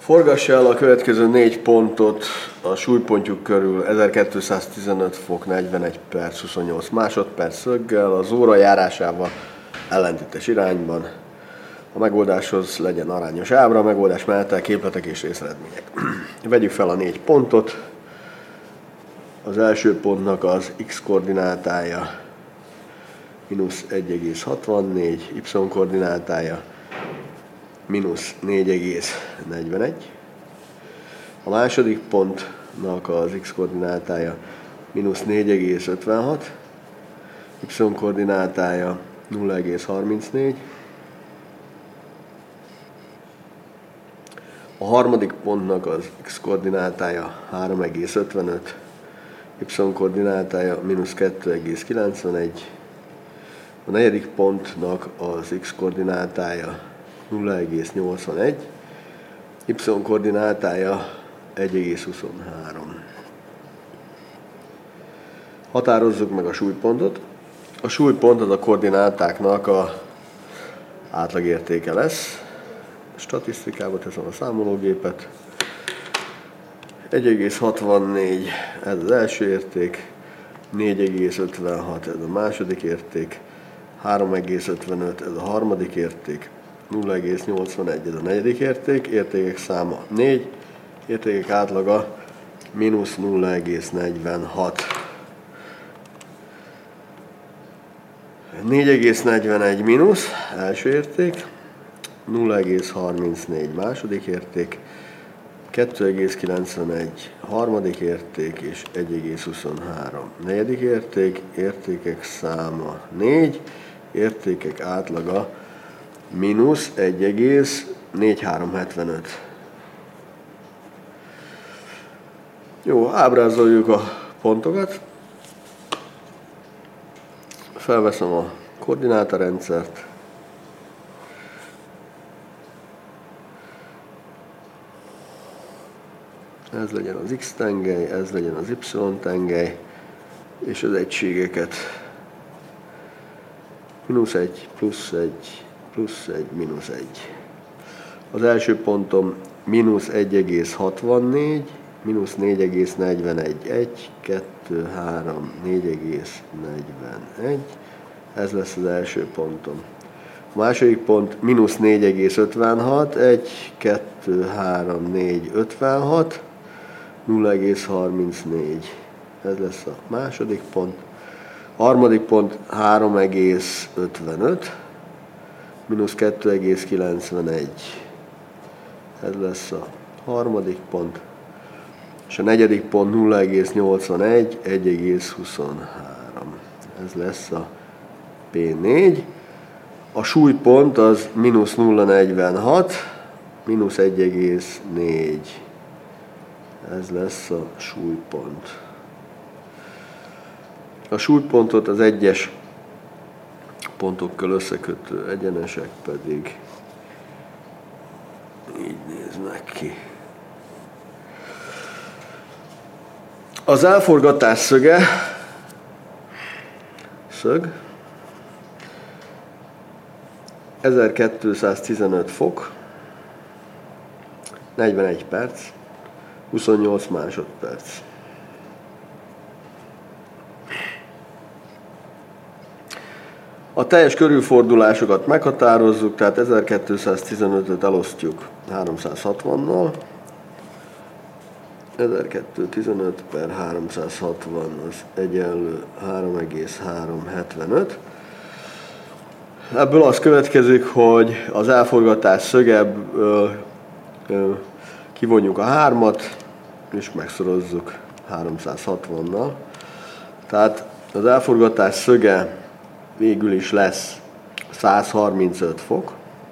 Forgassa el a következő 4 pontot a súlypontjuk körül 1215 fok 41 perc 28 másodperc szöggel, az óra járásával ellentétes irányban. A megoldáshoz legyen arányos ábra, a megoldás mellett képletek és részeredmények. Vegyük fel a 4 pontot. Az első pontnak az x koordinátája mínusz 1,64, y koordinátája mínusz 4,41. A második pontnak az x koordinátája mínusz 4,56, y koordinátája 0,34. A harmadik pontnak az x koordinátája 3,55, y koordinátája mínusz 2,91. A negyedik pontnak az x koordinátája 0,81, y koordinátája 1,23. Határozzuk meg a súlypontot. A súlypont az a koordinátáknak a átlagértéke lesz. Statisztikába teszem a számológépet. 1,64 ez az első érték, 4,56 ez a második érték, 3,55 ez a harmadik érték, 0,81 ez a negyedik érték, értékek száma 4, értékek átlaga mínusz 0,46. 4,41 mínusz, első érték, 0,34 második érték, 2,91 harmadik érték és 1,23 negyedik érték, értékek száma 4, értékek átlaga mínusz 1,4375. Jó, ábrázoljuk a pontokat. Felveszem a koordinátarendszert. Ez legyen az x tengely, ez legyen az y tengely, és az egységeket. Mínusz 1, plusz 1, plusz 1, mínusz 1. Az első pontom mínusz 1,64, mínusz 4,41, 1, 2, 3, 4,41. Ez lesz az első pontom. A második pont mínusz 4,56, 1, 2, 3, 4, 56, 0,34. Ez lesz a második pont. A harmadik pont 3,55, mínusz 2,91. Ez lesz a harmadik pont. És a negyedik pont 0,81, 1,23. Ez lesz a P4. A súlypont az mínusz 0,46, mínusz 1,4. Ez lesz a súlypont. A súlypontot az egyes pontokkal összekötő egyenesek pedig így néznek ki. Az elforgatás szöge, szög, 1215 fok, 41 perc, 28 másodperc. A teljes körülfordulásokat meghatározzuk, tehát 1215-öt elosztjuk 360-nal. 1215 per 360 az egyenlő 3,375. Ebből az következik, hogy az elforgatás szögebből kivonjuk a 3-at, és megszorozzuk 360-nal. Tehát az elforgatás szöge végül is lesz 135 fok,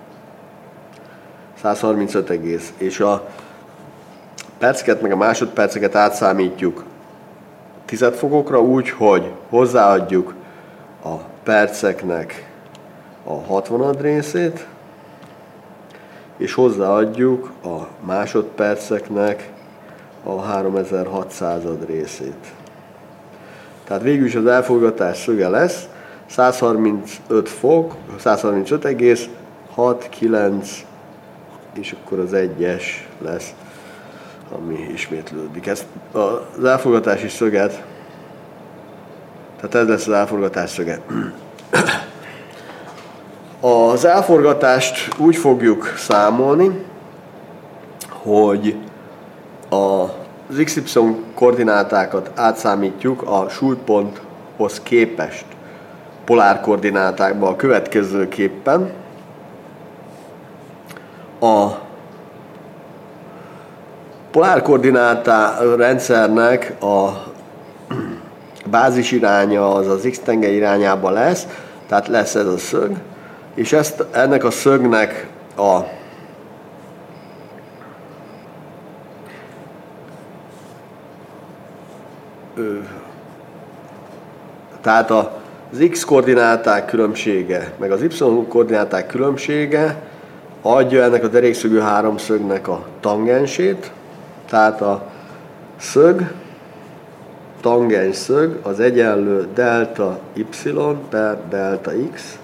135 egész, és a perceket meg a másodperceket átszámítjuk tizedfokokra úgy, hogy hozzáadjuk a perceknek a 60. részét, és hozzáadjuk a másodperceknek a 3600. részét. Tehát végül is az elforgatás szöge lesz 135 fok, 135,69 és akkor az 1-es lesz, ami ismétlődik. Ezt az elforgatási szöget, tehát ez lesz az elforgatás szöge. Az elforgatást úgy fogjuk számolni, hogy az XY koordinátákat átszámítjuk a súlyponthoz képest polárkoordinátákba a következőképpen. A polárkoordinátá rendszernek a bázis iránya az az x-tenge irányába lesz, tehát lesz ez a szög, és ennek a szögnek tehát az x koordináták különbsége, meg az y koordináták különbsége adja ennek a derékszögű háromszögnek a tangensét, tehát a szög, tangens szög az egyenlő delta y per delta x.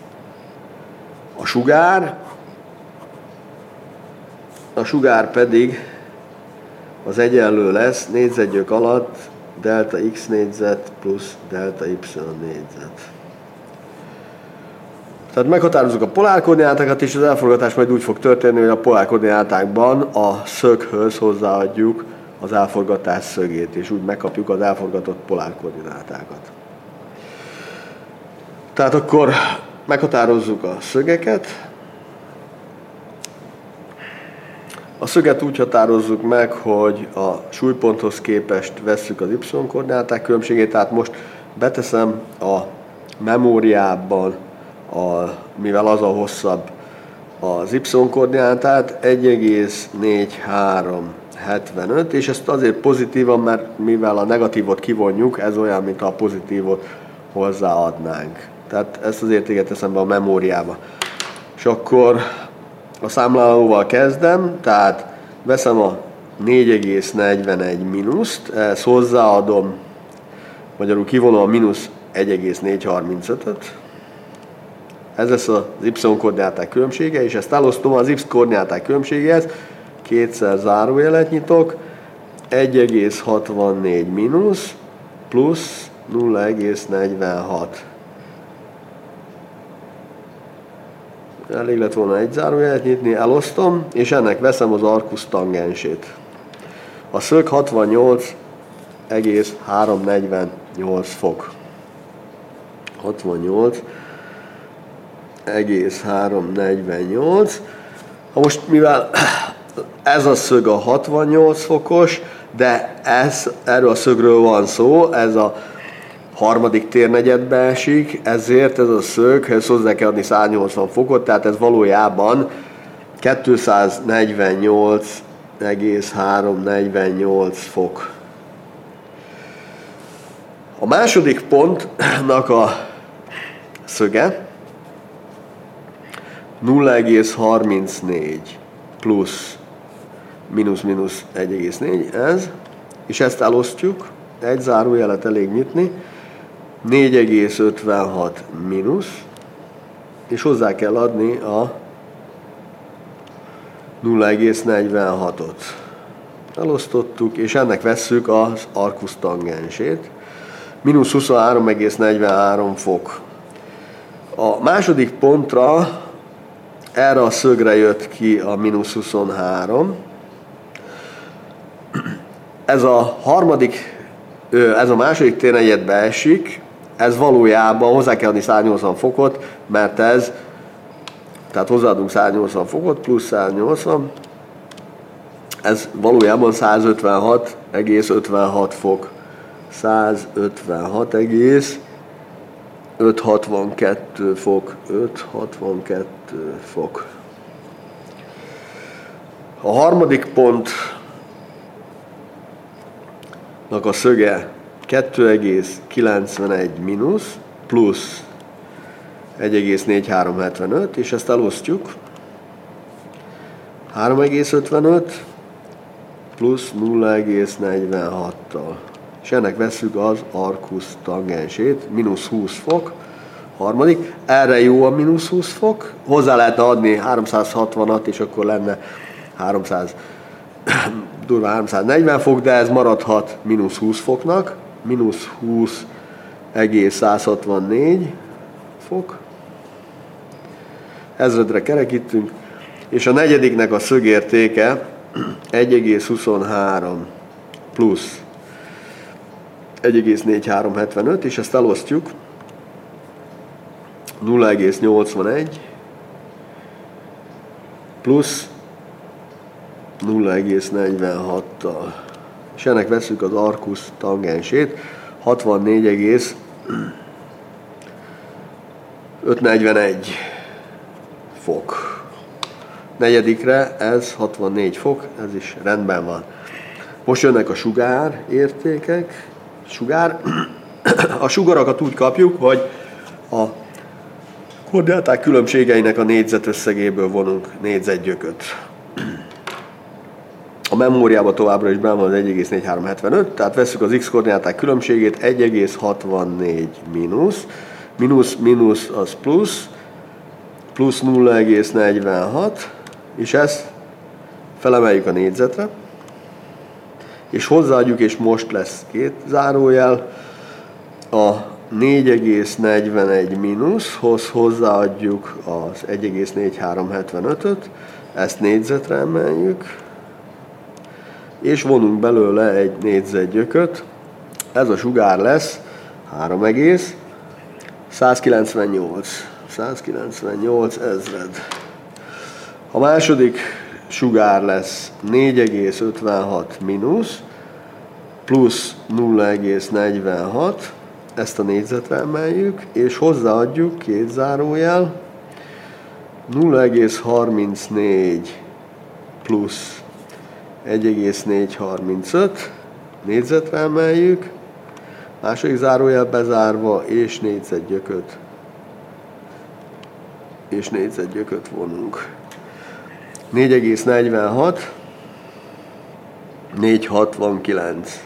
A sugár pedig az egyenlő lesz négyzetgyök alatt delta x négyzet plusz delta y négyzet. Tehát meghatározzuk a polárkoordinátákat, és az elforgatás majd úgy fog történni, hogy a polárkoordinátákban a szöghöz hozzáadjuk az elforgatás szögét, és úgy megkapjuk az elforgatott polárkoordinátákat. Tehát akkor meghatározzuk a szögeket. A szöget úgy határozzuk meg, hogy a súlyponthoz képest vesszük az y-koordináták különbségét, tehát most beteszem a memóriában, mivel az a hosszabb az y-koordinátát, 1,4375, és ezt azért pozitívan, mert mivel a negatívot kivonjuk, ez olyan, mint a pozitívot hozzáadnánk. Tehát ezt az értéket teszem be a memóriába. És akkor a számlálóval kezdem, tehát veszem a 4,41 mínuszt, ezt hozzáadom, magyarul kivonom a mínusz 1,435-öt. Ez lesz az y-koordináták különbsége, és ezt elosztom az x-koordináták különbségéhez, kétszer zárójelet nyitok, 1,64 mínusz plusz 0,46. Elég lett volna egy zárójelet nyitni, elosztom, és ennek veszem az arkusz tangensét. A szög 68,348 fok. 68,348. Most mivel ez a szög a 68 fokos, de erről a szögről van szó, ez a harmadik térnegyedbe esik, ezért ez a szöghez hozzá kell adni 180 fokot, tehát ez valójában 248,348 fok. A második pontnak a szöge 0,34 plusz mínusz 1,4 ez, és ezt elosztjuk, egy zárójelet elég nyitni, 4,56 mínusz, és hozzá kell adni a 0,46-ot. Elosztottuk, és ennek vesszük az arkusz tangensét. Mínusz 23,43 fok. A második pontra erre a szögre jött ki a mínusz 23. Ez a második térnegyedbe esik, ez valójában hozzá kell adni 180 fokot, mert tehát hozzáadunk 180 fokot, plusz 180, ez valójában 156,56 fok. 156,562 fok. 562 fok. A harmadik pontnak a szöge 2,91 mínusz plusz 1,4375, és ezt elosztjuk. 3,55 plusz 0,46-tal. És ennek vesszük az arkusz tangensét, mínusz 20 fok, harmadik. Erre jó a mínusz 20 fok. Hozzá lehetne adni 360-at, és akkor lenne 340 fok, de ez maradhat mínusz 20 foknak. Mínusz 20,164 fok. Ezredre kerekítünk. És a negyediknek a szögértéke 1,23 plusz 1,4375, és ezt elosztjuk 0,81 plusz 0,46-tal. És ennek veszük az arkusz tangensét, 64,541 fok. Negyedikre ez 64 fok, ez is rendben van. Most jönnek a sugár értékek. A sugarakat úgy kapjuk, hogy a koordináták különbségeinek a négyzetösszegéből vonunk négyzetgyököt. A memóriában továbbra is benne van az 1,4375, tehát vesszük az x koordináták különbségét, 1,64 mínusz, mínusz az plusz 0,46, és ezt felemeljük a négyzetre, és hozzáadjuk, és most lesz két zárójel, a 4,41 mínuszhoz hozzáadjuk az 1,4375-öt, ezt négyzetre emeljük, és vonunk belőle egy négyzetgyököt. Ez a sugár lesz 198 ezred. A második sugár lesz 4,56 mínusz, plusz 0,46, ezt a négyzetre emeljük, és hozzáadjuk, két zárójel, 0,34 plusz 1,435, négyzetre emeljük, második zárójel bezárva, és négyzetgyököt vonunk. 4,46, 4,69.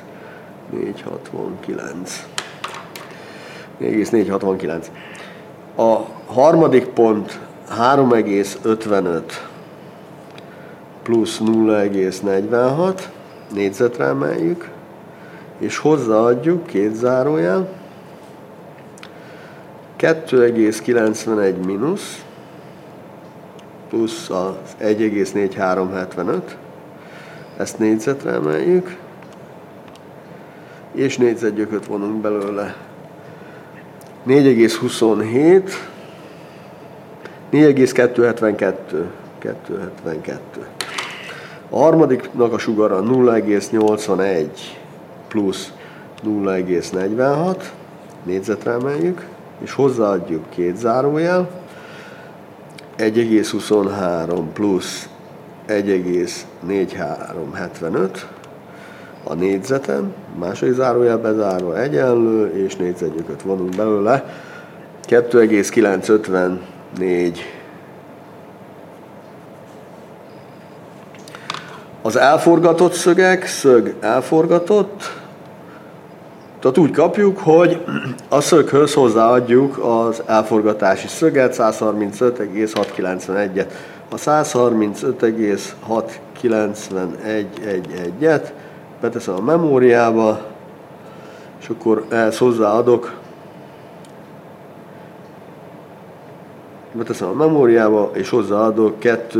4,469. A harmadik pont 3,55 plusz 0,46, négyzetre emeljük, és hozzáadjuk, két zárójel, 2,91 mínusz, plusz az 1,4375, ezt négyzetre emeljük, és négyzetgyököt vonunk belőle. 4,27, 4,272. A harmadiknak a sugara 0,81 plusz 0,46, négyzetre emeljük, és hozzáadjuk, két zárójel, 1,23 plusz 1,4375 a négyzeten, második zárójel bezárva egyenlő, és négyzetgyököt vonunk belőle, 2,954. Az elforgatott szögek, szög elforgatott, tehát úgy kapjuk, hogy a szöghöz hozzáadjuk az elforgatási szöget, 135,691-et. A 135,691-et beteszem a memóriába, és akkor ehhez hozzáadok, és hozzáadok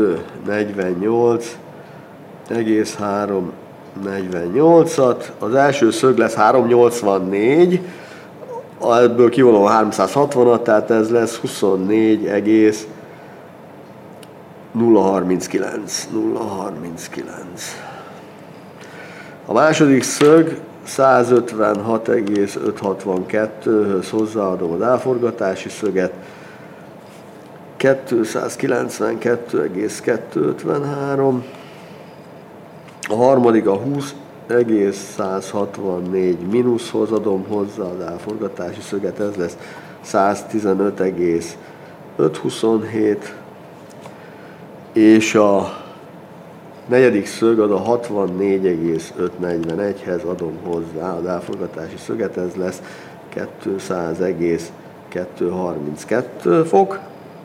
248,348-at. Az első szög lesz 384, ebből kivonom a 360-at, tehát ez lesz 24,039. A második szög 156,562-höz hozzáadom az elforgatási szöget, 292,253. A harmadik a 20,164 mínuszhoz adom hozzá az elforgatási szöget, ez lesz 115,527, és a negyedik szög az a 64,541-hez adom hozzá az elforgatási szöget, ez lesz 200,5 232 fok.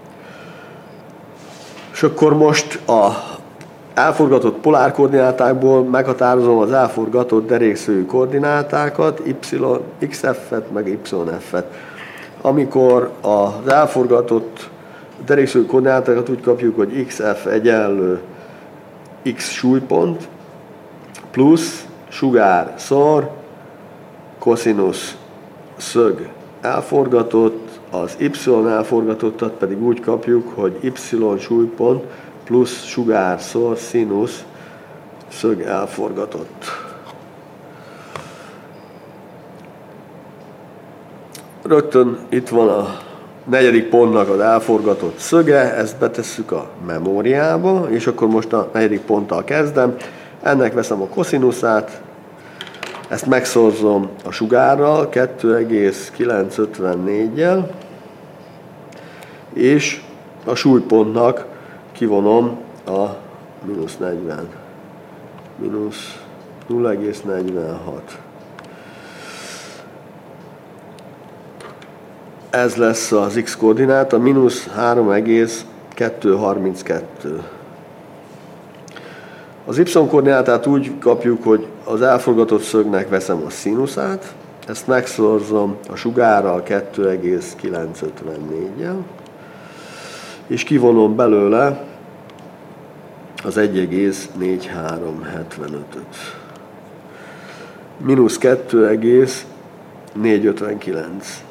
És akkor most a elforgatott polárkoordinátákból meghatározom az elforgatott derékszögű koordinátákat, xf-et meg yf-et. Amikor az elforgatott derékszögű koordinátákat úgy kapjuk, hogy xf egyenlő x súlypont plusz sugár szor koszinusz szög elforgatott, az y elforgatottat pedig úgy kapjuk, hogy y súlypont plusz sugár szor színusz szög elforgatott. Rögtön itt van a negyedik pontnak az elforgatott szöge, ezt betesszük a memóriába, és akkor most a negyedik ponttal kezdem. Ennek veszem a koszinuszát, ezt megszorzom a sugárral, 2,954-jel, és a súlypontnak kivonom a mínusz 40, mínusz 0,46. Ez lesz az x koordináta, mínusz 3,232. Az y koordinátát úgy kapjuk, hogy az elforgatott szögnek veszem a színuszát, ezt megszorzom a sugárral 2,954-jel, és kivonom belőle az 1,4375-öt. Mínusz 2,459.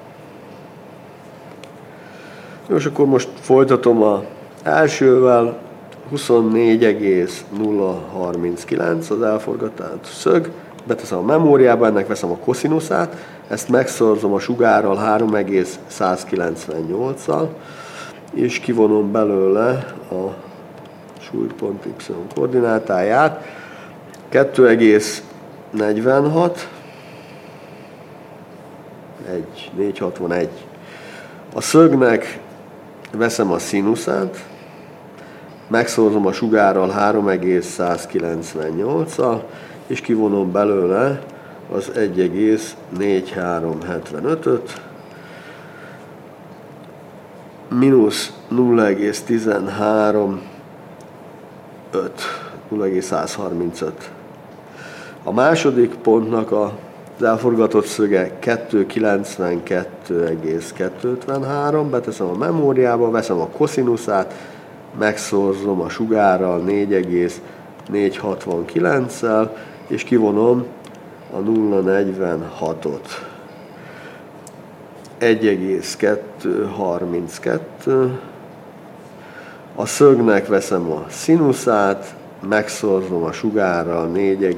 Jó, és akkor most folytatom az elsővel, 24,039 az elforgatott szög, beteszem a memóriába, ennek veszem a koszinuszát, ezt megszorzom a sugárral 3,198-al, és kivonom belőle a súlypont y koordinátáját, 2,46, 461. A szögnek veszem a színuszát, megszorzom a sugárral 3,198-al, és kivonom belőle az 1,4375-öt, mínusz 0,135, 0,135. A második pontnak az elforgatott szöge 292,253, beteszem a memóriába, veszem a koszinuszát, megszorzom a sugárral 4,469-szel, és kivonom a 0,46-ot. 1,232. A szögnek veszem a színuszát, megszorzom a sugárral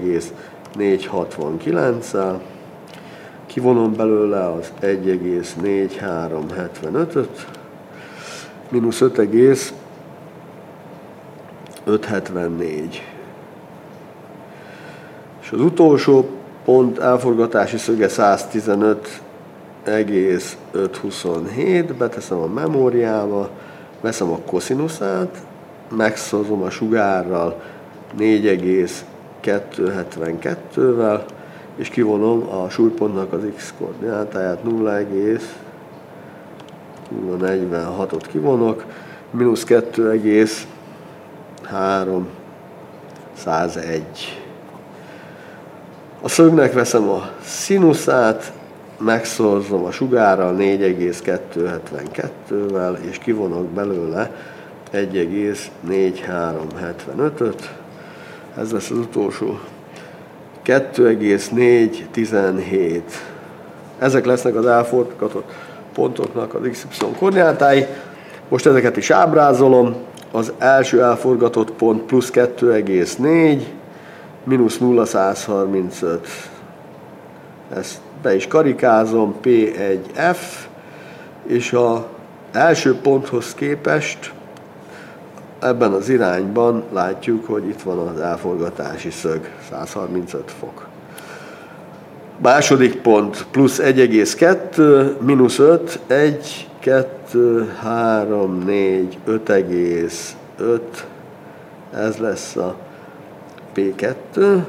4,469-szel, kivonom belőle az 1,4375-öt, mínusz 5,574. És az utolsó pont elforgatási szöge 115,527, beteszem a memóriába, veszem a koszinuszát, megszorzom a sugárral 4,272-vel, és kivonom a súlypontnak az x koordinátáját, 0,046-ot kivonok, mínusz 2,301. A szögnek veszem a színuszát, megszorzom a sugárral 4,272-vel, és kivonok belőle 1,4375-öt. Ez lesz az utolsó. 2,417. Ezek lesznek az elforgatott pontoknak az XY koordinátái. Most ezeket is ábrázolom. Az első elforgatott pont plusz 2,4, mínusz 0,135. Ezt be is karikázom, P1F, és az első ponthoz képest ebben az irányban látjuk, hogy itt van az elforgatási szög, 135 fok. Második pont, plusz 1,2, mínusz 5, 1, 2, 3, 4, 5,5, ez lesz a P2,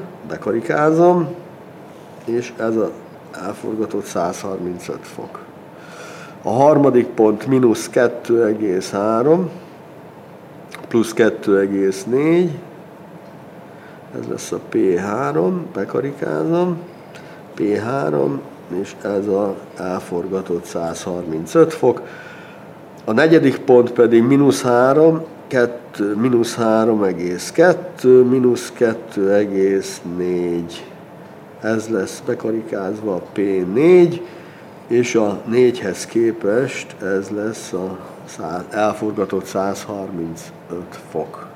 bekarikázom, és ez az elforgatott 135 fok. A harmadik pont mínusz 2,3 plusz 2,4, ez lesz a P3, bekarikázom, P3, és ez az elforgatott 135 fok. A negyedik pont pedig mínusz 3, mínusz 3,2, mínusz 2,4, ez lesz bekarikázva a P4, és a 4-hez képest ez lesz a elforgatott 135 fok.